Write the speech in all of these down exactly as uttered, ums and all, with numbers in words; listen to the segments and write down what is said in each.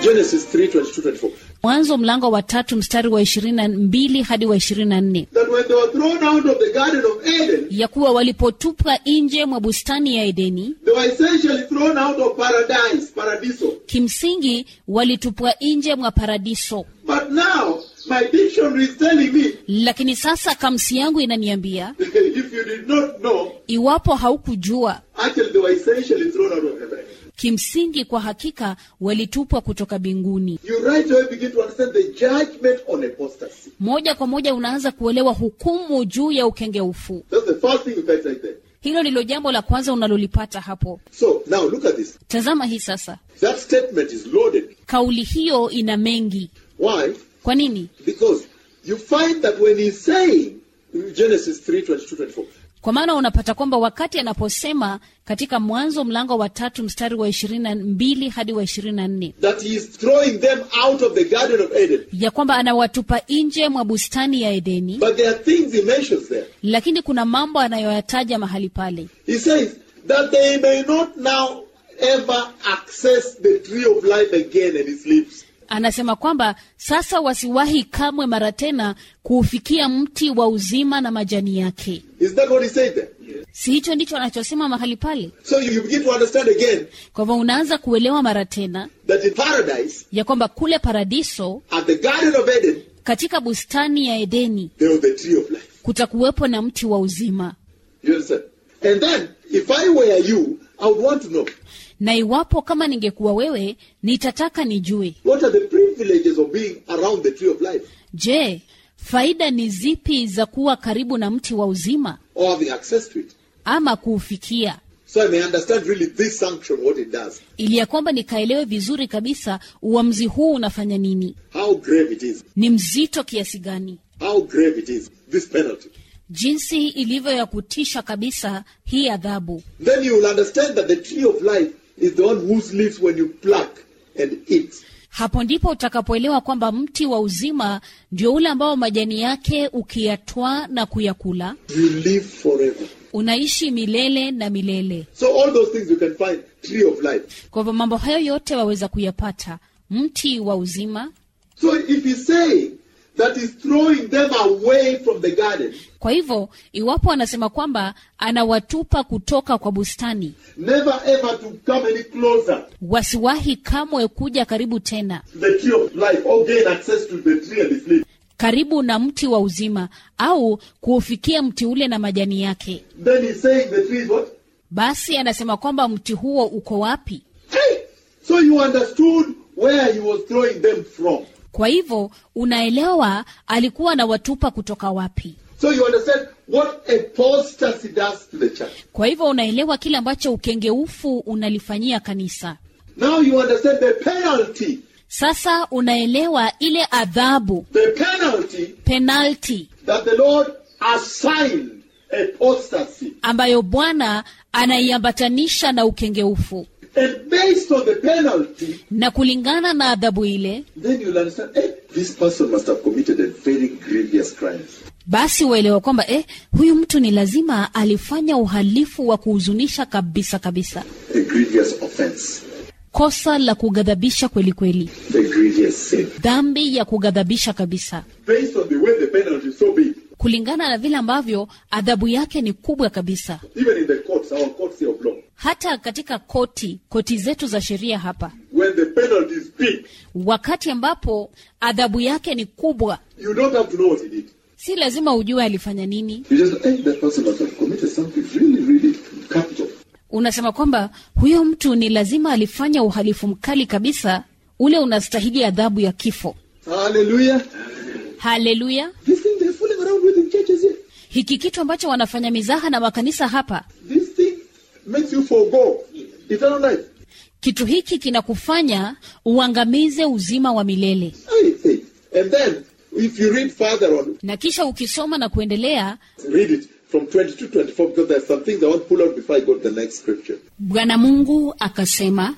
Genesis three, twenty-two, twenty-four. Mwanzo mlango wa tatu mstari wa ishirini na mbili hadi wa ishirini na nne. That when they were thrown out of the Garden of Eden, ya kuwa walipotupwa nje mwa bustani ya Edeni, they were essentially thrown out of paradise, paradiso. Kimsingi walitupwa nje mwa paradiso. But now, my dictionary is telling me, lakini sasa kamsi yangu inaniambia, if you did not know, iwapo haukujua, actually they were essentially thrown out of heaven. Kimsingi kwa hakika walitupwa kutoka binguni. You right away begin to understand the judgment on apostasy. Moja kwa moja unaanza kuelewa hukumu juu ya ukengeufu. That's the first thing you get right there. Hilo ndilo jambo la kwanza unalolipata hapo. So, now look at this. Tazama hii sasa. That statement is loaded. Kauli hiyo ina mengi. Why? Kwa nini? Because you find that when he's saying, Genesis three, twenty-two, twenty-four. Kwa maana unapata kwamba wakati anaposema katika Mwanzo mlango wa tatu mstari wa ishirini na mbili hadi wa ishirini na nne. That he is throwing them out of the Garden of Eden. Ya kwamba anawatupa nje mwa bustani ya Edeni. But there are things he mentions there. Lakini kuna mambo anayoyataja mahali pale. He says that they may not now ever access the tree of life again and its leaves. Anasema kwamba sasa wasiwahi kamwe mara tena kuufikia mti wa uzima na majani yake. Is that what he said there? Yes. Si hicho ndicho anachosema mahali pale? So you begin to understand again. Kwa hivyo unaanza kuelewa mara tena that in paradise, ya kwamba kule paradiso, at the Garden of Eden, katika bustani ya Edeni, there was the tree of life. Kutakuwepo na mti wa uzima. You understand? And then if I were you, I would want to know. Na iwapo kama ningekuwa wewe, nitataka nijue. What are the privileges of being around the tree of life? Je, faida ni zipi za kuwa karibu na mti wa uzima? Or having access to it? Ama kuufikia? So I may understand really this sanction, what it does. Ili ya kwamba nikaelewe vizuri kabisa uamuzi huu unafanya nini. How grave it is. Ni mzito kiasi gani. How grave it is, this penalty. Jinsi ilivyo ya kutisha kabisa hii adhabu. Then you will understand that the tree of life is the one whose leaves when you pluck and eat. Hapo ndipo utakapoelewa kwamba mti wa uzima ndio ule ambao majani yake ukiyatwaa na kuyakula, you live forever. Unaishi milele na milele. So all those things you can find, tree of life. Kwa hivyo mambo hayo yote waweza kuyapata mti wa uzima. So if he's saying that is throwing them away from the garden. Kwa hivyo iwapo anasema kwamba anawatupa kutoka kwa bustani, never ever to come any closer, wasiwahi kamwe kuja karibu tena, the tree of life, or gain access to the tree and its leaves, karibu na mti wa uzima, au kuufikia mti ule na majani yake. Then he's saying the tree is what? Basi anasema kwamba mti huo uko wapi? Hey! So you understood where he was throwing them from. Kwa hivyo unaelewa alikuwa anawatupa kutoka wapi. So you understand what apostasy does to the church. Kwa hivyo unaelewa kile ambacho ukengeufu unalifanyia kanisa. Now you understand the penalty. Sasa unaelewa ile adhabu, the penalty, penalty that the Lord assigned apostasy, ambayo Bwana anaiambatanisha na ukengeufu. And based on the penalty, na kulingana na adhabu ile, then you'll understand, eh, this person must have committed a very grievous crime. Basi uelewa kwamba eh, huyu mtu ni lazima alifanya uhalifu wa kuhuzunisha kabisa kabisa. A grievous offense. Kosa la kugadhabisha kweli kweli. The grievous sin. Dhambi ya kugadhabisha kabisa. Based on the way the penalty is so big. Kulingana na vile ambavyo adhabu yake ni kubwa kabisa. Even in the courts, our courts of law. Hata katika koti, koti zetu za sheria hapa. When the penalty is big. Wakati ambapo adhabu yake ni kubwa. You don't have to know what he did. Si lazima ujue alifanya nini. You just, hey, that person must have committed something really, really capital. Unasema kwamba huyo mtu ni lazima alifanya uhalifu mkali kabisa, ule unastahili adhabu ya kifo. Hallelujah. Hallelujah. This thing they're fooling around with in churches here. Hiki kitu ambacho wanafanya mizaha na makanisa hapa. This thing makes you forgo eternal life. Kitu hiki kinakufanya uangamize uzima wa milele. Hey, hey. And then if you read further on, na kisha ukisoma na kuendelea, read it from twenty-two twenty-four, because there's some things I want to pull out before I go to the next scripture. Bwana Mungu akasema,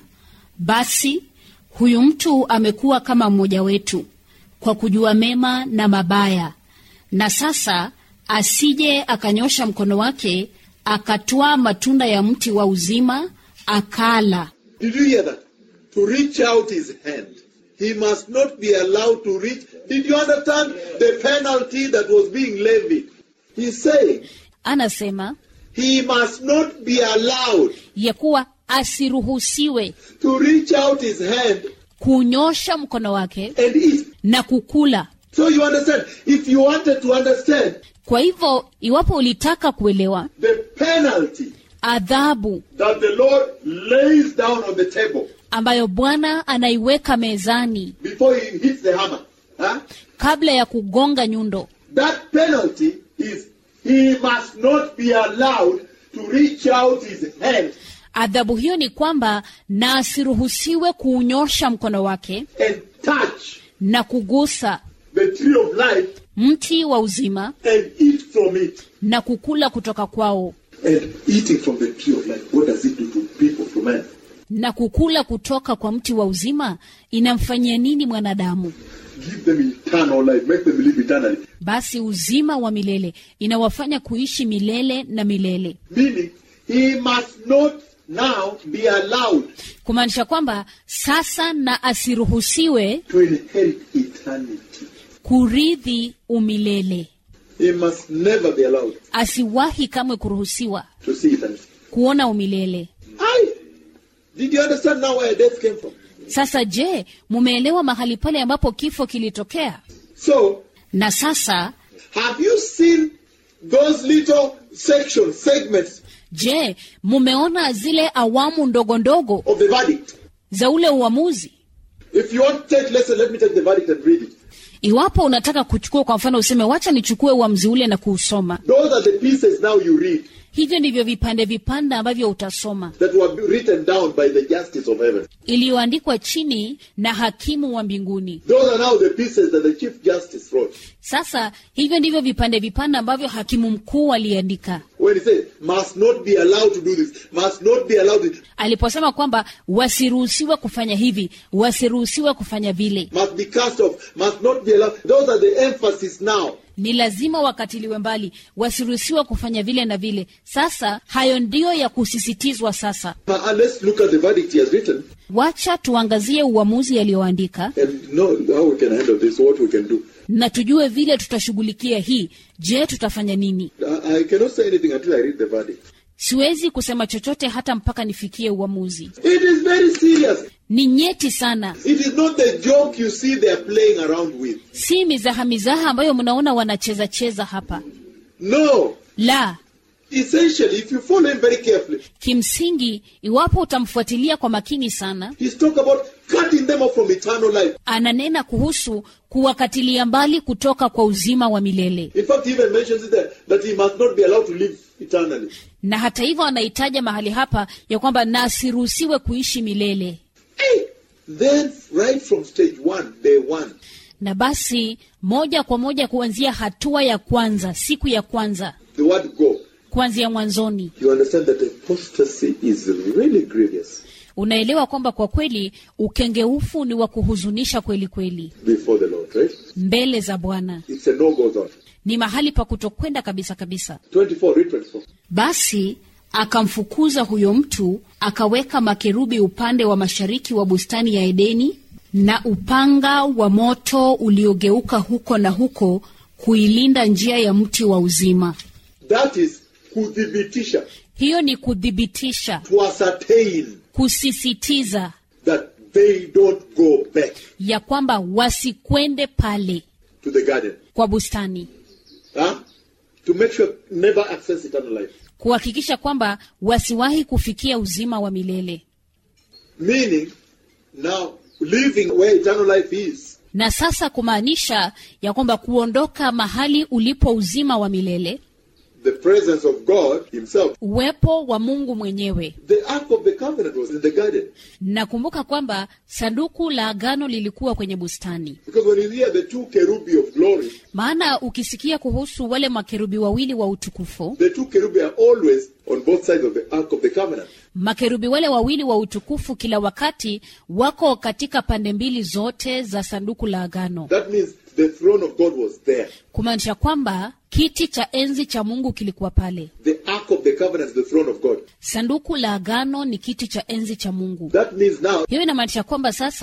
basi huyu mtu amekuwa kama mmoja wetu kwa kujua mema na mabaya, na sasa asije akanyosha mkono wake akatwaa matunda ya mti wa uzima akala. Did you hear that? To reach out his hand he must not be allowed to reach. Did you understand the penalty that was being levied? He's saying Anasema he must not be allowed ya kuwa asiruhusiwe to reach out his hand kunyosha mkono wake and eat. na kukula. So you understand, if you wanted to understand Kwa hivyo iwapo ulitaka kuelewa the penalty adhabu that the Lord lays down on the table ambayo Bwana anaiweka mezani before he hits the hammer, huh? kabla ya kugonga nyundo, That penalty is he must not be allowed to reach out his hand adhabu hiyo ni kwamba na asiruhusiwe kuunyosha mkono wake and touch na kugusa the tree of life mti wa uzima and eat from it. na kukula kutoka kwao. And eating from the tree of life, what does it do to people, to man? Na kukula kutoka kwa mti wa uzima inamfanyia nini mwanadamu? Give them eternal life, make them live eternally. Basi uzima wa milele inawafanya kuishi milele na milele. Meaning, he must not now be allowed Kumaanisha kwamba sasa na asiruhusiwe to inherit eternity. kurithi umilele. He must never be allowed Asiwahi kamwe kuruhusiwa to see eternity. kuona umilele. Aye. Did you understand now where death came from? Sasa je, mumeelewa mahali pale ambapo kifo kilitokea? So, Na sasa have you seen those little sections, segments je, mumeona zile awamu ndogo ndogo of the verdict? za ule uamuzi? If you want to take lesson, let me take the verdict and read it. Iwapo unataka kuchukua, kwa mfano useme wacha nichukue uamuzi ule na kuusoma. Those are the pieces now you read Hivyo ndivyo vipande vipande ambavyo utasoma, that were written down by the justice of heaven. iliyoandikwa chini na hakimu wa mbinguni. Those are now the pieces that the Chief Justice wrote. Sasa hivyo ndivyo vipande vipande ambavyo hakimu mkuu aliandika When he said, must not be allowed to do this, must not be allowed to, aliposema kwamba wasiruhusiwe kufanya hivi, wasiruhusiwe kufanya vile, must be cast off, must not be allowed. Those are the emphasis now. ni lazima wakatiliwe mbali, wasiruhusiwe kufanya vile na vile. Sasa hayo ndiyo ya kusisitizwa. Sasa Now, let's look at the verdict he has written wacha tuangazie uamuzi aliyoandika and know how we can handle this, what we can do. na tujue vile tutashughulikia hii. Je, tutafanya nini? I, I cannot say anything until I read the verdict. Siwezi kusema chochote hata mpaka nifikie uamuzi. It is very serious. Ni nyeti sana, It is not the joke you see they are playing around with. si mizaha mizaha ambayo mnaona wanacheza cheza hapa. No. La, Essentially, if you follow him very carefully, kimsingi iwapo utamfuatilia kwa makini sana, he's talking about cutting them off from eternal life. ananena kuhusu kuwakatilia mbali kutoka kwa uzima wa milele. In fact, he even mentions it there, that he must not be allowed to live eternally. Na hata hivyo anaitaja mahali hapa ya kwamba na asiruhusiwe kuishi milele. Hey! Then, right from stage one, day one, Na basi moja kwa moja kuanzia hatua ya kwanza, siku ya kwanza, the word go, kuanzia mwanzoni, you understand that apostasy is really grievous unaelewa kwamba kwa kweli ukengeufu ni wa kuhuzunisha kweli kweli before the Lord, right? mbele za Bwana. It's a no-go zone. Ni mahali pa kutokwenda kabisa kabisa. twenty-four, read twenty-four. Basi akamfukuza huyo mtu, akaweka makerubi upande wa mashariki wa bustani ya Edeni, na upanga wa moto uliogeuka huko na huko kuilinda njia ya mti wa uzima. That is kudhibitisha, Hiyo ni kudhibitisha, to ascertain kusisitiza that they don't go back ya kwamba wasikwende pale to the garden. kwa bustani, Huh? To make sure never access eternal life. kuhakikisha kwamba wasiwahi kufikia uzima wa milele. Meaning, now, living where eternal life is, Na sasa kumaanisha ya kwamba kuondoka mahali ulipo uzima wa milele, the presence of God himself. uwepo wa Mungu mwenyewe. The Ark of the Covenant was in the garden. Nakumbuka kwamba sanduku la agano lilikuwa kwenye bustani. Because when you hear the two kerubi of glory, Maana ukisikia kuhusu wale makerubi wawili wa utukufu, the two kerubi are always on both sides of the Ark of the Covenant. makerubi wale wawili wa utukufu kila wakati wako katika pande mbili zote za sanduku la agano. That means the throne of God was there. Kumaanisha kwamba kiti cha enzi cha Mungu kilikuwa pale. The Ark of the Covenant is the throne of God. Sanduku la agano ni kiti cha enzi cha Mungu. That means now, Hiyo inamaanisha kwamba sasa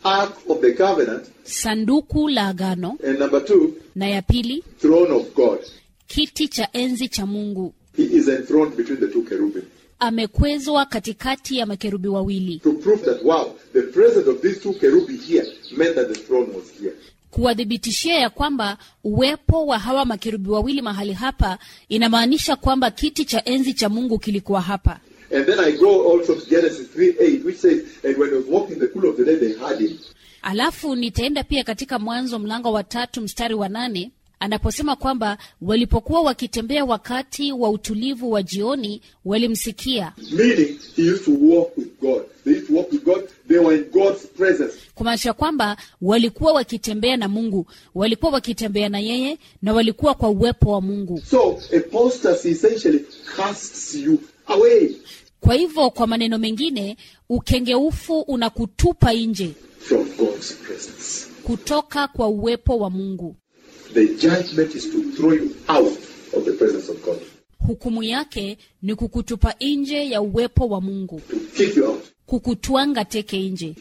Ark of the Covenant. sanduku la agano, And number two, na ya pili, throne of God. kiti cha enzi cha Mungu. He is enthroned between the two cherubim. Amekwezwa katikati ya makerubi wawili, To prove that, wow, the presence of these two cherubim here meant that the throne was here. kuwadhibitishia ya kwamba uwepo wa hawa makerubi wawili mahali hapa inamaanisha kwamba kiti cha enzi cha Mungu kilikuwa hapa. And then I go also to Genesis three eight, which says, and when he was walking in the cool of the day, they had him. Alafu nitaenda pia katika Mwanzo mlango wa tatu mstari wa nane anaposema kwamba walipokuwa wakitembea wakati wa utulivu wa jioni walimsikia. Meaning, he used to walk with God. They used to walk with God. They were in God's presence. Kumaanisha kwamba walikuwa wakitembea na Mungu, walikuwa wakitembea na yeye na walikuwa kwa uwepo wa Mungu. So, apostasy essentially casts you away Kwa hivyo kwa maneno mengine, ukengeufu unakutupa nje from God's presence. kutoka kwa uwepo wa Mungu. The judgment is to throw you out of the presence of God. Hukumu yake ni kukutupa nje ya uwepo wa Mungu, To kick you out. kukutwanga teke nje.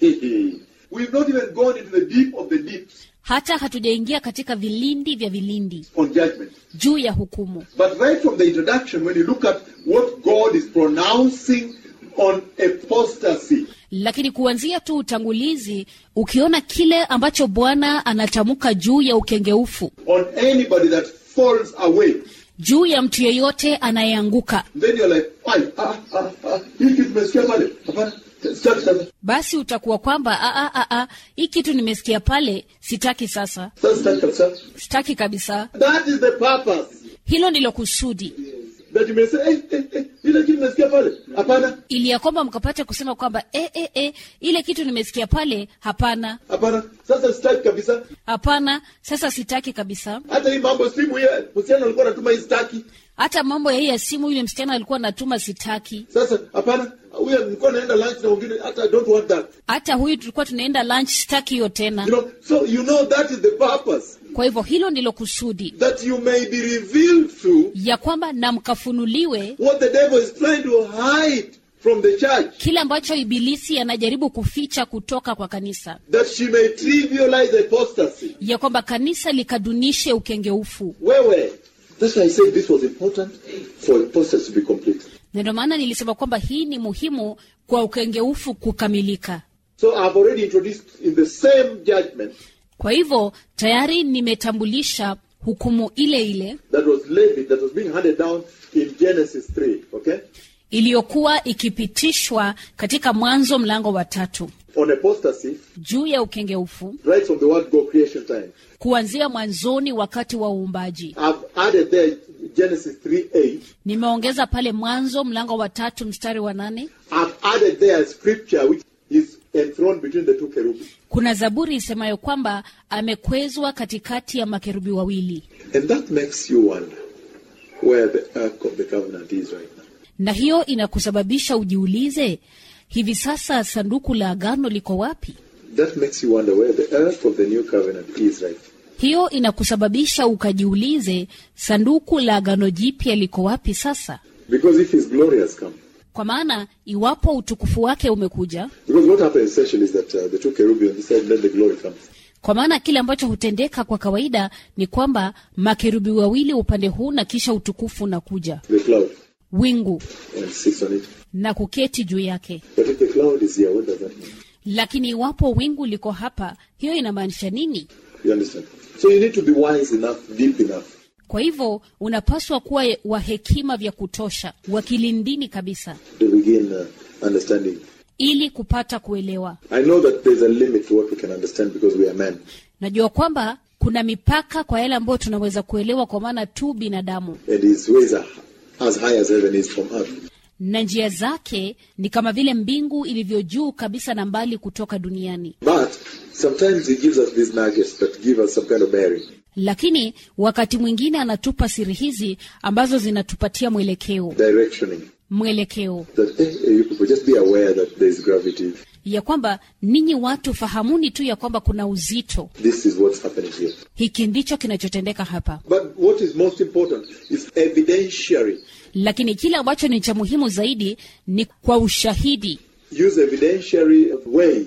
We've not even gone into the deep of the deeps Hata hatujaingia katika vilindi vya vilindi on judgment. juu ya hukumu. But right from the introduction, when you look at what God is pronouncing on apostasy, Lakini kuanzia tu utangulizi, ukiona kile ambacho Bwana anatamka juu ya ukengeufu, on anybody that falls away, juu ya mtu yeyote anayeanguka, then you're like, why? Ah, ah, ah, hii kitu tumesikia pale. Hapana, sitaki sasa. basi utakuwa kwamba a a a a hii kitu nimesikia pale, sitaki sasa, Sasa sitaki kabisa. sitaki kabisa. That is the purpose. Hilo ndilo kusudi, That you may say, eh, eh, eh, ile kitu nimesikia pale. Hapana, ili ya kwamba mkapate kusema kwamba e, e, e, ile kitu nimesikia pale, hapana, hapana, sasa sitaki kabisa. hapana, sasa sitaki kabisa. Hata hii mambo simu ya msichana alikuwa anatuma hii sitaki. Hata mambo ya hii ya simu, yule msichana alikuwa anatuma, sitaki. Sasa hapana, huyo nilikuwa naenda lunch na wengine, hata I don't want that. Hata huyu tulikuwa tunaenda lunch, sitaki hiyo tena. You know, so you know that is the purpose. Kwa hivyo hilo ndilo kusudi, That you may be revealed to ya kwamba na mkafunuliwe what the devil is trying to hide from the church. kile ambacho ibilisi anajaribu kuficha kutoka kwa kanisa, That she may trivialize apostasy. ya kwamba kanisa likadunishe ukengeufu. Wewe. That's why I said this was important for apostasy to be complete. Na ndio maana nilisema kwamba hii ni muhimu kwa ukengeufu kukamilika. So I've already introduced in the same judgment Kwa hivyo tayari nimetambulisha hukumu ile ile that was levied, that was being handed down in Genesis three, okay? iliyokuwa ikipitishwa katika Mwanzo mlango wa tatu On apostasy, juu ya ukengeufu, right from the word go creation time. kuanzia mwanzoni wakati wa uumbaji. I've added there Genesis three eight. Nimeongeza pale Mwanzo mlango wa tatu mstari wa nane. I've added there a scripture which is enthroned between the two cherubim. Kuna zaburi isemayo kwamba amekwezwa katikati ya makerubi wawili. And that makes you wonder where the ark of the covenant is right now. Na hiyo inakusababisha ujiulize, hivi sasa sanduku la agano liko wapi? That makes you wonder where the ark of the new covenant is right now. Hiyo inakusababisha ukajiulize, sanduku la agano jipya liko wapi sasa? Because if his glory has come. Kwa maana iwapo utukufu wake umekuja, Because what happens essentially is that uh, the two cherubim on this side, then the glory comes. kwa maana kile ambacho hutendeka kwa kawaida ni kwamba makerubi wawili upande huu na kisha utukufu unakuja, The cloud wingu, and sits on it. na kuketi juu yake. But if the cloud is here, what does that mean? Lakini iwapo wingu liko hapa, hiyo inamaanisha nini? You understand? So you need to be wise enough, deep enough, Kwa hivyo unapaswa kuwa wa hekima vya kutosha, wa kilindini kabisa, to begin uh, understanding. ili kupata kuelewa. I know that there's a limit to what we can understand because we are men. Najua kwamba kuna mipaka kwa yale ambayo tunaweza kuelewa, kwa maana tu binadamu, And his ways are as high as heaven is from earth. na njia zake ni kama vile mbingu ilivyo juu kabisa na mbali kutoka duniani. But sometimes he gives us these nuggets that give us some kind of bearing. Lakini wakati mwingine anatupa siri hizi ambazo zinatupatia mwelekeo, Directioning. mwelekeo That, hey, hey, you people, just be aware that there is gravity. ya kwamba ninyi watu fahamuni tu ya kwamba kuna uzito. This is what's happening here. Hiki ndicho kinachotendeka hapa. But what is most important is evidentiary. Lakini kile ambacho ni cha muhimu zaidi ni kwa ushahidi, Use evidentiary ways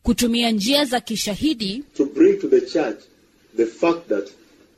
kutumia njia za kishahidi to bring to the church the fact that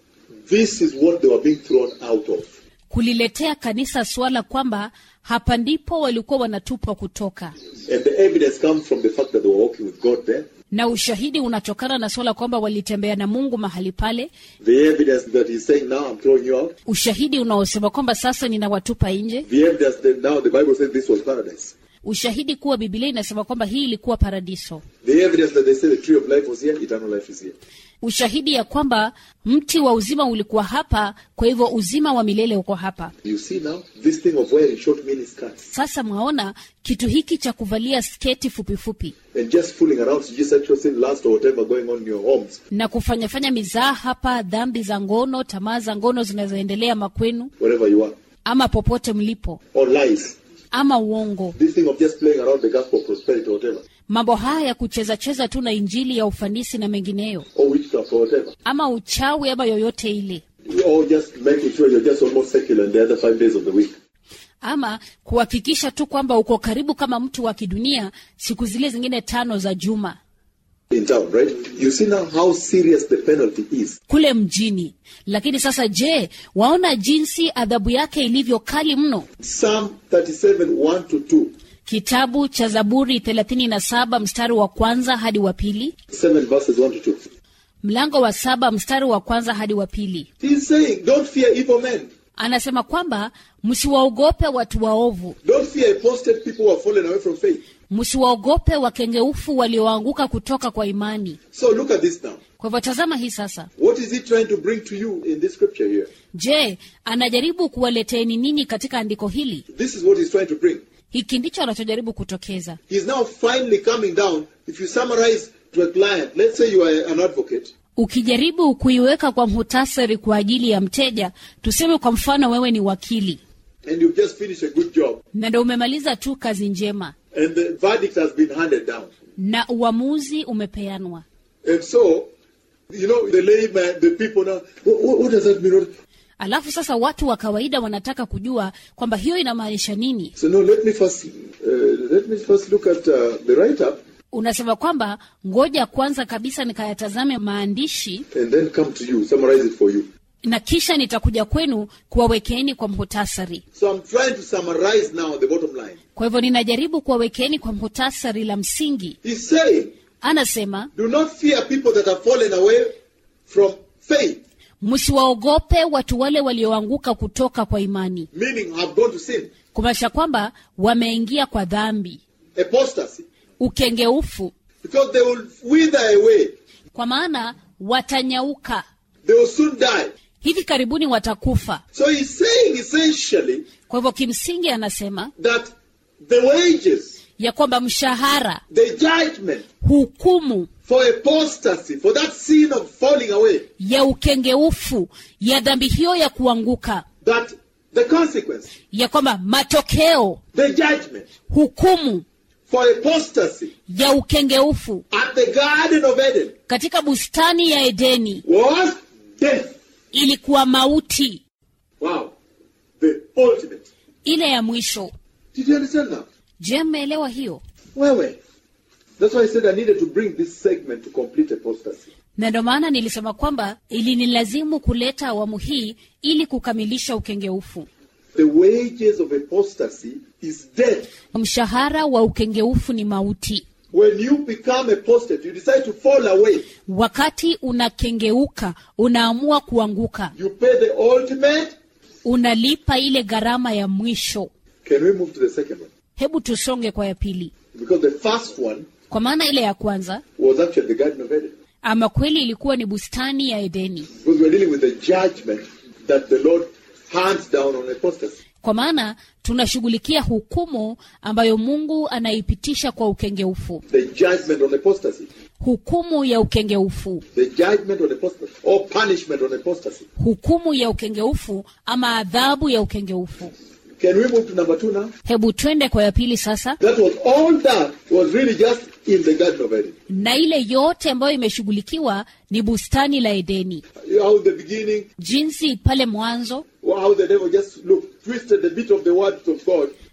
this is what they were being thrown out of. kuliletea kanisa swala kwamba hapa ndipo walikuwa wanatupwa kutoka. And the evidence comes from the fact that they were walking with God there. Na ushahidi unatokana na swala kwamba walitembea na Mungu mahali pale. The evidence that he's saying, now I'm throwing you out. Ushahidi unaosema kwamba sasa ninawatupa nje. The evidence that now the Bible says this was paradise. Ushahidi kuwa Biblia inasema kwamba hii ilikuwa paradiso. The evidence that they say the tree of life was here, eternal life is here. Ushahidi ya kwamba mti wa uzima ulikuwa hapa, kwa hivyo uzima wa milele uko hapa. You see now, this thing of wearing short mini skirts. Sasa mwaona kitu hiki cha kuvalia sketi fupi fupi. And just fooling around, so just sexual sin, lust or whatever going on in your homes. Na kufanya fanya mizaa hapa, dhambi za ngono, tamaa za ngono zinazoendelea makwenu. Wherever you are. Ama popote mlipo. Or lies. Ama uongo. This thing of just playing around the gospel of prosperity or whatever. Mambo haya ya kucheza cheza tu na injili ya ufanisi na mengineyo. Or witchcraft or whatever. Ama uchawi ama yoyote ile. Or just making sure you're just almost secular in the other five days of the week. Ama kuhakikisha tu kwamba uko karibu kama mtu wa kidunia siku zile zingine tano za juma. In town, right? You see now how serious the penalty is. Kule mjini. Lakini sasa je, waona jinsi adhabu yake ilivyo kali mno? Psalm thirty-seven, one to two. Kitabu cha Zaburi thelathini na saba mstari wa kwanza hadi wa pili. Seven verses one to two. Mlango wa saba mstari wa kwanza hadi wa pili. He's saying, don't fear evil men. Anasema kwamba msiwaogope watu waovu. Don't fear apostate people who have fallen away from faith. Msiwaogope wakengeufu walioanguka kutoka kwa imani. So look at this now. Kwa hivyo tazama hii sasa. What is he trying to bring to you in this scripture here? Je, anajaribu kuwaleteeni nini katika andiko hili? This is what he's trying to bring. Hiki ndicho anachojaribu kutokeza. He's now finally coming down. If you summarize to a client, let's say you are an advocate. Ukijaribu kuiweka kwa muhtasari kwa ajili ya mteja, tuseme kwa mfano wewe ni wakili. And you've just finished a good job. Na ndio umemaliza tu kazi njema. And the verdict has been handed down. Na uamuzi umepeanwa. And so, you know, the layman, the people now, what, what does that mean? Alafu sasa watu wa kawaida wanataka kujua kwamba hiyo inamaanisha nini. So no, let me first, uh, let me first look at uh, the write-up. Unasema kwamba ngoja kwanza kabisa nikayatazame maandishi. And then come to you, summarize it for you. Na kisha nitakuja kwenu kuwawekeeni kwa muhtasari. So I'm trying to summarize now the bottom line. Kwa hivyo ninajaribu kuwawekeeni kwa muhtasari la msingi. He's saying, anasema, do not fear people that have fallen away from faith. Msiwaogope watu wale walioanguka kutoka kwa imani. Meaning have gone to sin. Kumaanisha kwamba wameingia kwa dhambi. Apostasy. Ukengeufu. Because they will wither away. Kwa maana watanyauka. They will soon die. Hivi karibuni watakufa. So he's saying essentially, kwa hivyo kimsingi anasema, that the wages, ya kwamba mshahara, the judgment, hukumu, for apostasy, for that sin of falling away, ya ukengeufu, ya dhambi hiyo ya kuanguka, that the consequence, ya kwamba matokeo, the judgment, hukumu, for apostasy, ya ukengeufu, at the Garden of Eden, katika bustani ya Edeni, was death. Ilikuwa mauti. Wow. The ultimate. Ile ya mwisho. Did you understand that? Je, mmeelewa hiyo? Wewe. That's why I said I needed to bring this segment to complete apostasy. Na ndio maana nilisema kwamba ili nilazimu kuleta awamu hii ili kukamilisha ukengeufu. The wages of apostasy is death. Mshahara wa ukengeufu ni mauti. When you become apostate, you decide to fall away. Wakati unakengeuka, unaamua kuanguka. You pay the ultimate. Unalipa ile gharama ya mwisho. Can we move to the second one? Hebu tusonge kwa ya pili. Because the first one, kwa maana ile ya kwanza, was actually the Garden of Eden. Ama kweli ilikuwa ni bustani ya Edeni. Because we're dealing with the judgment that the Lord hands down on apostasy. Kwa maana tunashughulikia hukumu ambayo Mungu anaipitisha kwa ukengeufu. The judgment on apostasy. Hukumu ya ukengeufu. The judgment on apostasy or punishment on apostasy. Hukumu ya ukengeufu ama adhabu ya ukengeufu. Can we move to number two now? Hebu twende kwa ya pili sasa. That was all that was really just in the Garden of Eden. Na ile yote ambayo imeshughulikiwa ni bustani la Edeni. How the beginning, jinsi pale mwanzo, how the devil just look twisted the bit of the word of God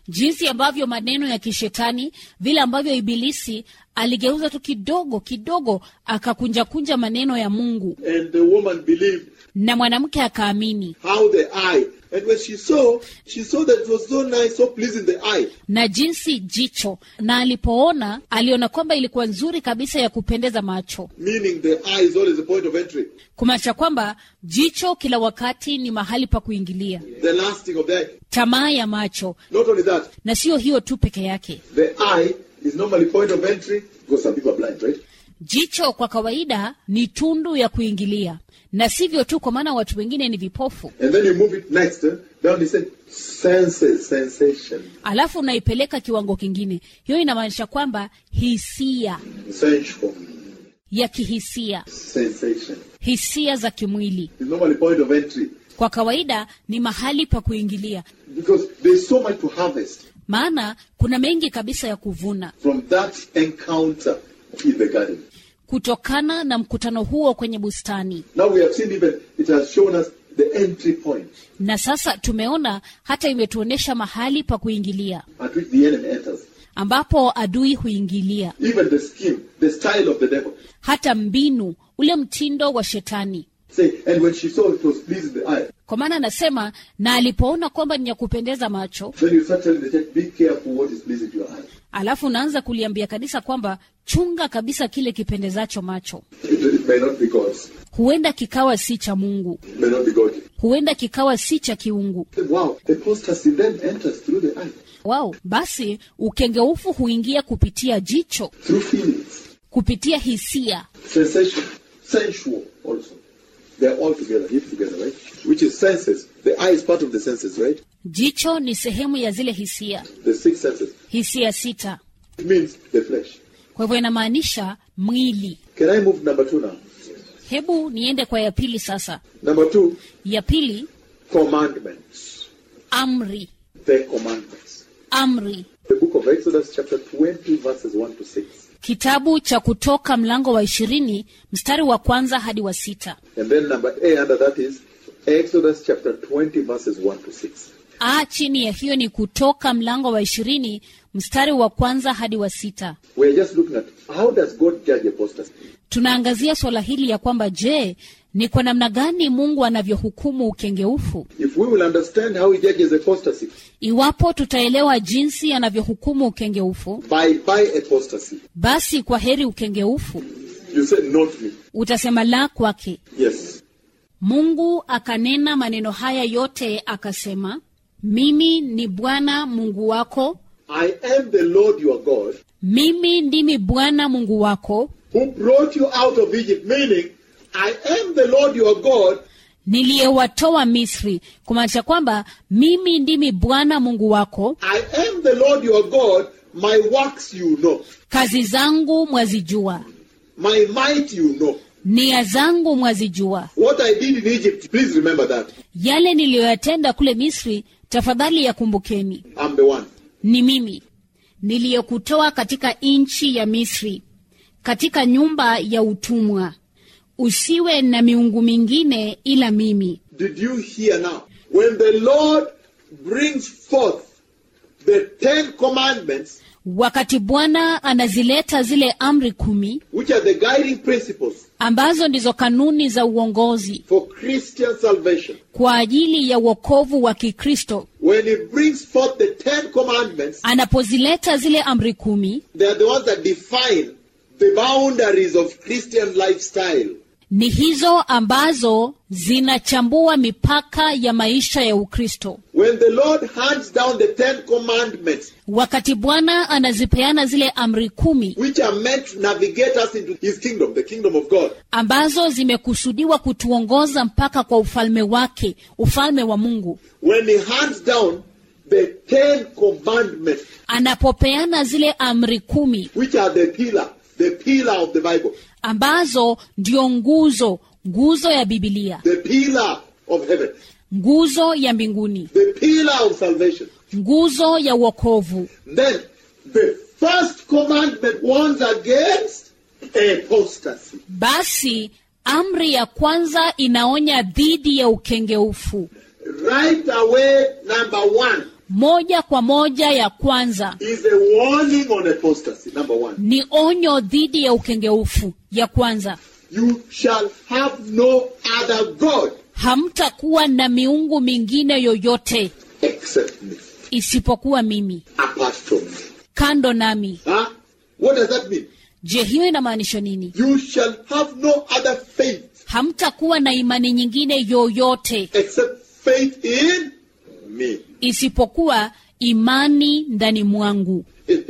jinsi ambavyo maneno ya kishetani, vile ambavyo ibilisi aligeuza tu kidogo kidogo akakunja-kunja maneno ya Mungu. And the woman believed. Na mwanamke akaamini. How the eye. And when she saw, she saw that it was so nice, so pleasing the eye. Na jinsi jicho, na alipoona, aliona kwamba ilikuwa nzuri kabisa ya kupendeza macho. Meaning the eye is always the point of entry. Kumaanisha kwamba jicho kila wakati ni mahali pa kuingilia. The lasting of the eye. Tamaa ya macho. Not only that. Na sio hiyo tu peke yake. The eye is normally point of entry because some people are blind, right? Jicho kwa kawaida ni tundu ya kuingilia. Na sivyo tu kwa maana watu wengine ni vipofu. And then you move it next, eh? Down you say senses, sensation. Alafu unaipeleka kiwango kingine. Hiyo inamaanisha kwamba hisia. Sensual. Ya kihisia. Sensation. Hisia za kimwili. It's normally point of entry. Kwa kawaida ni mahali pa kuingilia. Because there's so much to harvest. Maana kuna mengi kabisa ya kuvuna. From that encounter in the garden. Kutokana na mkutano huo kwenye bustani. Now we have seen even, it has shown us the entry point. Na sasa tumeona hata imetuonesha mahali pa kuingilia. At which the enemy enters. Ambapo adui huingilia. Even the scheme, the style of the devil. Hata mbinu, ule mtindo wa shetani. Say, and when she saw it was pleasing the eye. Kwa maana anasema, na alipoona kwamba ni ya kupendeza macho. Then you start telling the church, be careful what is pleasing to your eye. Alafu naanza kuliambia kanisa kwamba chunga kabisa kile kipendezacho macho. It, it may not be God's. Huenda kikawa si cha Mungu. It may not be God. Huenda kikawa si cha kiungu. Wow, apostasy then enters through the eye. Wow, basi ukengeufu huingia kupitia jicho. Through feelings. Kupitia hisia. Sensation. Sensual also. They're all together, hit together, right? Which is senses. The eye is part of the senses, right? Jicho ni sehemu ya zile hisia. The six senses. Hisia sita. It means the flesh. Kwa hivyo inamaanisha mwili. Can I move number two now? Hebu niende kwa ya pili sasa. Number two. Ya pili. Commandments. Amri. The commandments. Amri. The book of Exodus chapter twenty verses one to six. Kitabu cha Kutoka mlango wa ishirini mstari wa kwanza hadi wa sita. And then number A under that is Exodus chapter twenty verses one to six. A chini ya hiyo ni Kutoka mlango wa ishirini mstari wa kwanza hadi wa sita. We are just looking at how does God judge apostasy. Tunaangazia swala hili ya kwamba je, ni kwa namna gani Mungu anavyohukumu ukengeufu? If we will understand how he judges apostasy. Iwapo tutaelewa jinsi anavyohukumu ukengeufu. Bye bye apostasy. Basi kwa heri ukengeufu. You said not me. Utasema la kwake. Yes. Mungu akanena maneno haya yote akasema, mimi ni Bwana Mungu wako. I am the Lord your God. Mimi ndimi Bwana Mungu wako. Who brought you out of Egypt, meaning I am the Lord your God. Niliyewatoa Misri, kumaanisha kwamba mimi ndimi Bwana Mungu wako. I am the Lord your God, my works you know. Kazi zangu mwazijua. My might you know. Nia zangu mwazijua. What I did in Egypt, please remember that. Yale niliyoyatenda kule Misri, tafadhali yakumbukeni. I'm the one. Ni mimi niliyokutoa katika nchi ya Misri, katika nyumba ya utumwa. Usiwe na miungu mingine ila mimi. Did you hear now? When the Lord brings forth the Ten Commandments, wakati Bwana anazileta zile amri kumi, which are the guiding principles ambazo ndizo kanuni za uongozi for Christian salvation, kwa ajili ya wokovu wa Kikristo, when he brings forth the Ten Commandments, anapozileta zile amri kumi, they are the ones that define the boundaries of Christian lifestyle. Ni hizo ambazo zinachambua mipaka ya maisha ya Ukristo. When the Lord hands down the Ten Commandments, wakati Bwana anazipeana zile amri kumi, which are meant to navigate us into his kingdom, the kingdom of God, ambazo zimekusudiwa kutuongoza mpaka kwa ufalme wake, ufalme wa Mungu. When he hands down the Ten Commandments, anapopeana zile amri kumi, which are the pillar, the pillar of the Bible, ambazo ndio nguzo, nguzo ya Biblia, the pillar of heaven, nguzo ya mbinguni, the pillar of salvation, nguzo ya wokovu. then the first commandment warns against apostasy. Basi amri ya kwanza inaonya dhidi ya ukengeufu. Right away, number one. moja kwa moja ya kwanza is a warning on apostasy, number one. ni onyo dhidi ya ukengeufu. Ya kwanza, You shall have no other God hamtakuwa na miungu mingine yoyote except me, isipokuwa mimi, apart from me. kando nami. Huh? What does that mean? Je, hiyo inamaanisha nini? You shall have no other faith Hamtakuwa na imani nyingine yoyote except faith in me. isipokuwa imani ndani mwangu.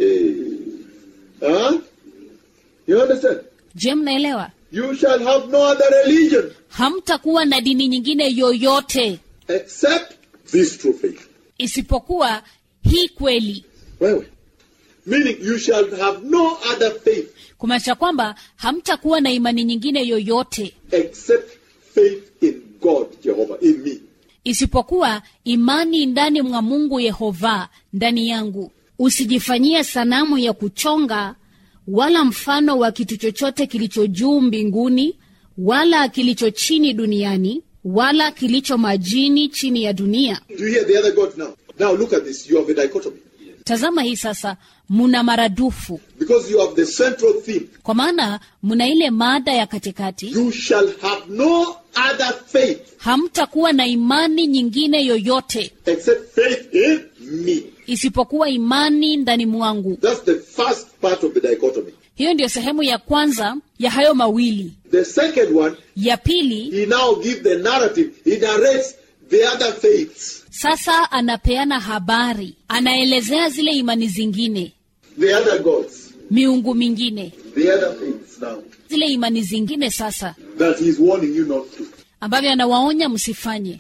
Huh? You understand? Je, mnaelewa? You shall have no other religion Hamtakuwa na dini nyingine yoyote except this true faith. isipokuwa hii kweli. Wewe. Meaning you shall have no other faith Kumaanisha kwamba hamtakuwa na imani nyingine yoyote except faith in God, Jehovah, in me. isipokuwa imani ndani mwa Mungu Yehova, ndani yangu. Usijifanyie sanamu ya kuchonga wala mfano wa kitu chochote kilicho juu mbinguni wala kilicho chini duniani wala kilicho majini chini ya dunia. Do you hear the other gods now? Now look at this. You have a dichotomy. Tazama hii sasa, muna maradufu. Because you have the central theme. Kwa maana muna ile mada ya katikati. You shall have no other faith Hamtakuwa na imani nyingine yoyote except faith in me. isipokuwa imani ndani mwangu. That's the first part of the dichotomy. Hiyo ndio sehemu ya kwanza ya hayo mawili. The second one, Ya pili, he now gives the narrative. He narrates the other faiths. sasa anapeana habari, anaelezea zile imani zingine, The other gods. miungu mingine, The other faiths now. zile imani zingine sasa That he's warning you not to. ambavyo anawaonya msifanye.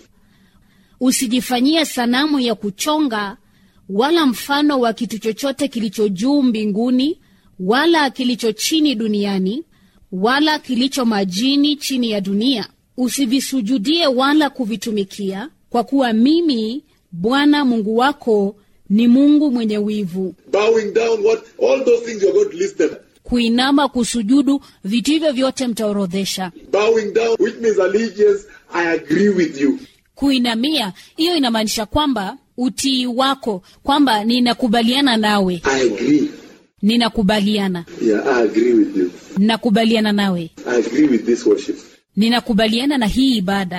Usijifanyie sanamu ya kuchonga wala mfano wa kitu chochote kilicho juu mbinguni wala kilicho chini duniani wala kilicho majini chini ya dunia. Usivisujudie wala kuvitumikia, kwa kuwa mimi Bwana Mungu wako ni Mungu mwenye wivu. Bowing down, what? All those things you're going to list them. Kuinama, kusujudu, vitu hivyo vyote mtaorodhesha. Bowing down, which means allegiance, I agree with you. Kuinamia, hiyo inamaanisha kwamba utii wako, kwamba ninakubaliana nawe. I agree. Ninakubaliana. Yeah, I agree with you. Ninakubaliana nawe. I agree with this worship. Ninakubaliana na hii ibada.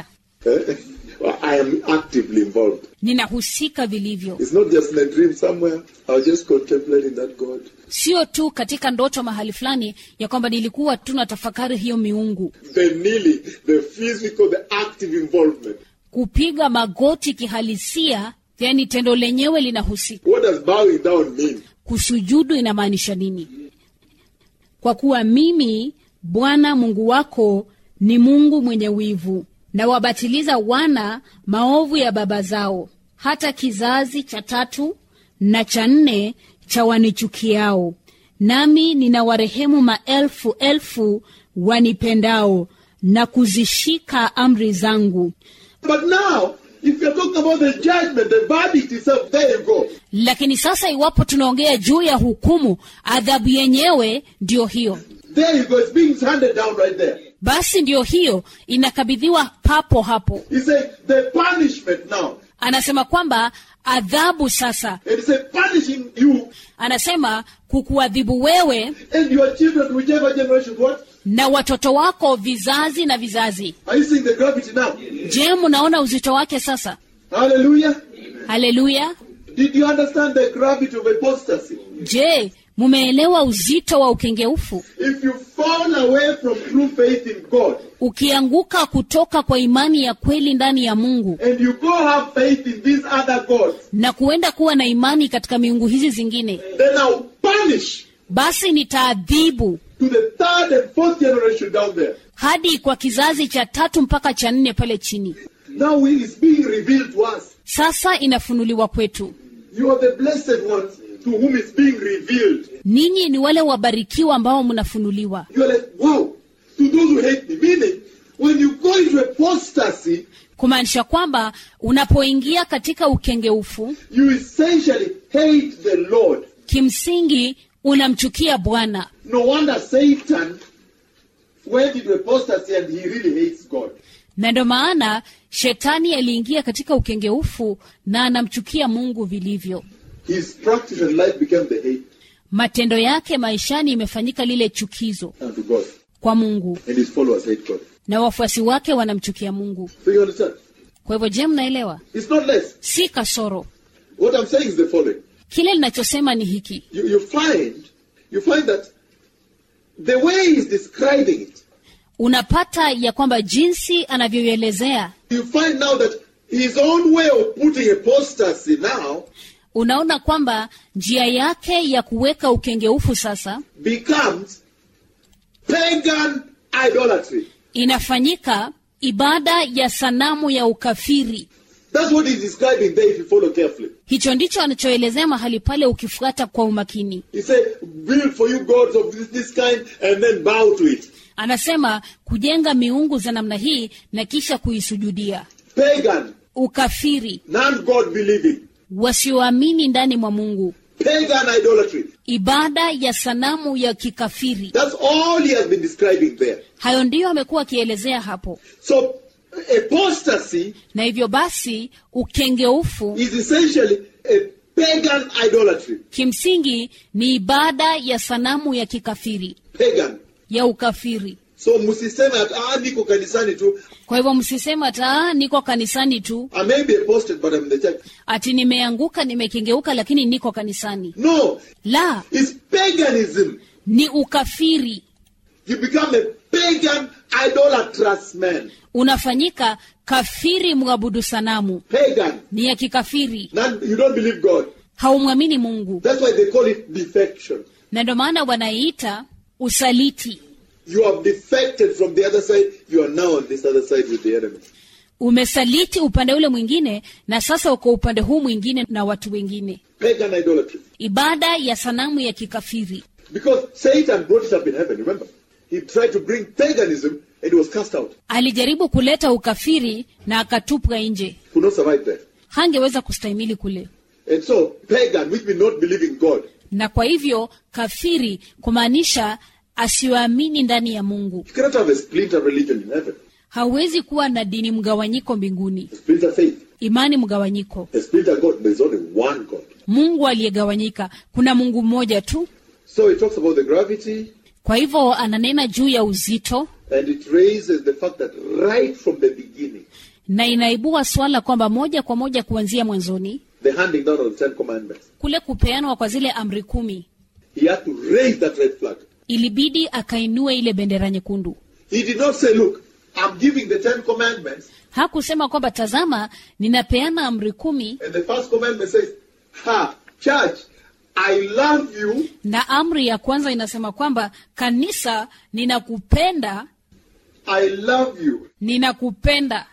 I am actively involved. Ninahusika vilivyo. It's not just in a dream somewhere. I was just contemplating that God. Sio tu katika ndoto mahali fulani ya kwamba nilikuwa tu natafakari hiyo miungu. The kneeling, the physical, the active involvement. Kupiga magoti kihalisia, yani tendo lenyewe linahusika. What does bowing down mean? Kusujudu inamaanisha nini? Kwa kuwa mimi Bwana Mungu wako ni Mungu mwenye wivu, na wabatiliza wana maovu ya baba zao, hata kizazi cha tatu na cha nne cha wanichukiao. Nami ninawarehemu maelfu elfu wanipendao na kuzishika amri zangu. But now, if you're talking about the judgment, the verdict itself, there you go. Lakini sasa iwapo tunaongea juu ya hukumu, adhabu yenyewe ndio hiyo. There you go. It's being handed down right there. Basi ndio hiyo inakabidhiwa papo hapo. He said, the punishment now. Anasema kwamba adhabu sasa. And he said, punishing you Anasema kukuadhibu wewe and your children, whichever generation, what? na watoto wako vizazi na vizazi. Are you seeing the gravity now? Je, mnaona uzito wake sasa? Hallelujah. Haleluya. Did you understand the gravity of apostasy? Je, mumeelewa uzito wa ukengeufu? If you fall away from true faith in God, Ukianguka kutoka kwa imani ya kweli ndani ya Mungu and you go have faith in these other gods, na kuenda kuwa na imani katika miungu hizi zingine, then I'll punish basi nitaadhibu to the third and fourth generation down there. hadi kwa kizazi cha tatu mpaka cha nne pale chini. Now it is being revealed to us. Sasa inafunuliwa kwetu. You are the blessed ones to whom it's being revealed. Ninyi ni wale wabarikiwa ambao mnafunuliwa. You are like, wow, to those who hate me. Meaning, when you go into apostasy, Kumaanisha kwamba unapoingia katika ukengeufu, you essentially hate the Lord. kimsingi unamchukia Bwana. No wonder Satan went into apostasy and he really hates God. Na ndo maana shetani aliingia katika ukengeufu na anamchukia Mungu vilivyo. His practice in life became the hate. Matendo yake maishani imefanyika lile chukizo Unto God. kwa Mungu. And his followers hate God. Na wafuasi wake wanamchukia Mungu. So you understand? Kwa hivyo je, mnaelewa? It's not less. Si kasoro. What I'm saying is the following. Kile ninachosema ni hiki. You, you find, you find that the way he's describing it, Unapata ya kwamba jinsi anavyoelezea, you find now that his own way of putting apostasy now unaona kwamba njia yake ya kuweka ukengeufu sasa becomes pagan idolatry. inafanyika ibada ya sanamu ya ukafiri. That's what he's describing there if you follow carefully. Hicho ndicho anachoelezea mahali pale ukifuata kwa umakini. He said, build for you gods of this, this kind and then bow to it. Anasema kujenga miungu za namna hii na kisha kuisujudia. Pagan, Ukafiri, non-God believing. wasioamini ndani mwa Mungu. Pagan idolatry. Ibada ya sanamu ya kikafiri. That's all he has been describing there. Hayo ndiyo amekuwa akielezea hapo. So, apostasy Na hivyo basi ukengeufu is essentially a pagan idolatry. kimsingi ni ibada ya sanamu ya kikafiri, Pagan. ya ukafiri. So musiseme at ah niko kanisani tu. Kwa hivyo msisema taa niko kanisani tu, I may be apostate but I'm in the church. ati nimeanguka nimekengeuka lakini niko kanisani. No, La, it's paganism. ni ukafiri. You become a pagan idolatrous man. Unafanyika kafiri mwabudu sanamu. Pagan. Ni ya kikafiri. None, you don't believe God. Haumwamini Mungu. That's why they call it defection. Na ndio maana wanaiita usaliti. You have defected from the other side. You are now on this other side with the enemy. Umesaliti upande ule mwingine na sasa uko upande huu mwingine na watu wengine. Pagan idolatry. Ibada ya sanamu ya kikafiri. Because Satan brought it up in heaven, remember? He tried to bring paganism and it was cast out. Alijaribu kuleta ukafiri na akatupwa nje. Could not survive there. Hangeweza kustahimili kule. And so, pagan, which means not believing God. Na kwa hivyo kafiri kumaanisha asiwaamini ndani ya Mungu. You cannot have a splinter religion in heaven. Hauwezi kuwa na dini mgawanyiko mbinguni. A splinter faith. Imani mgawanyiko. A splinter God. There's only one God. Mungu aliyegawanyika. Kuna Mungu mmoja tu. So it talks about the gravity. Kwa hivyo ananena juu ya uzito. And it raises the fact that right from the beginning, Na inaibua swala kwamba moja kwa moja kuanzia mwanzoni, the handing down of the Ten Commandments, kule kupeanwa kwa zile amri kumi, he had to raise that red flag. ilibidi akainue ile bendera nyekundu. He did not say, look, I'm giving the Ten Commandments. Hakusema kwamba tazama ninapeana amri kumi, And the first commandment says, ha, church, I love you. na amri ya kwanza inasema kwamba kanisa, ninakupenda, I love you. ninakupenda.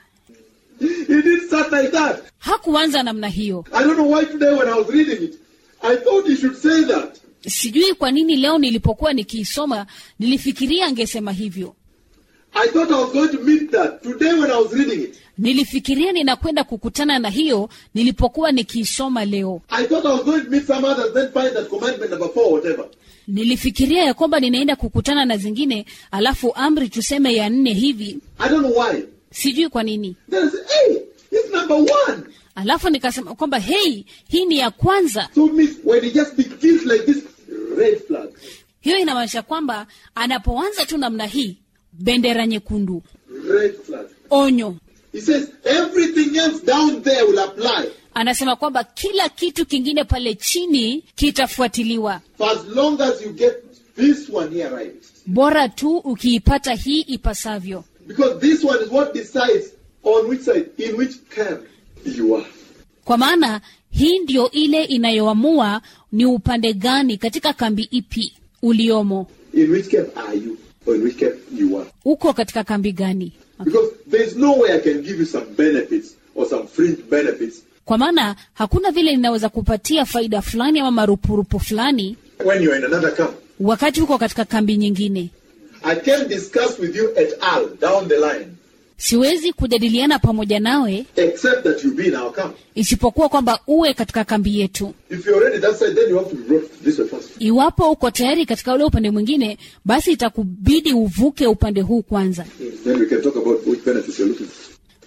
He didn't start like that. Hakuanza namna hiyo. I don't know why today when I was reading it, I thought he should say that. Sijui kwa nini leo nilipokuwa nikiisoma nilifikiria angesema hivyo. I thought I was going to meet that today when I was reading it. Nilifikiria ninakwenda kukutana na hiyo nilipokuwa nikiisoma leo. I thought I was going to meet some others, then find that commandment number four, whatever. Nilifikiria ya kwamba ninaenda kukutana na zingine, alafu amri tuseme ya nne hivi. I don't know why. Sijui kwa nini. Then I said, hey, it's number one. Alafu nikasema kwamba hey, hii ni ya kwanza. So it means when he just begins like this, red flag. Hiyo inamaanisha kwamba anapoanza tu namna hii, bendera nyekundu, Red flag. onyo. He says everything else down there will apply. Anasema kwamba kila kitu kingine pale chini kitafuatiliwa. For as long as you get this one here right. Bora tu ukiipata hii ipasavyo. Because this one is what decides on which side, in which camp you are. Kwa maana hii ndio ile inayoamua ni upande gani katika kambi ipi uliomo. In which camp are you? Or in which camp you are. Uko katika kambi gani? Because there's no way I can give you some benefits or some fringe benefits. Kwa maana hakuna vile ninaweza kupatia faida fulani ama marupurupu fulani When you're in another camp. wakati uko katika kambi nyingine. I can discuss with you at all down the line. Siwezi kujadiliana pamoja nawe Except that you be in our camp. isipokuwa kwamba uwe katika kambi yetu. If you're already that side, then you have to be brought this way first. Iwapo uko tayari katika ule upande mwingine, basi itakubidi uvuke upande huu kwanza. Then we can talk about which benefits you're looking for.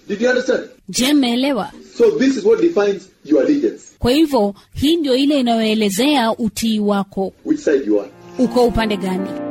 Did you understand? Je, mmeelewa? So this is what defines your allegiance. Kwa hivyo hii ndio ile inayoelezea utii wako. Which side you are. Uko upande gani?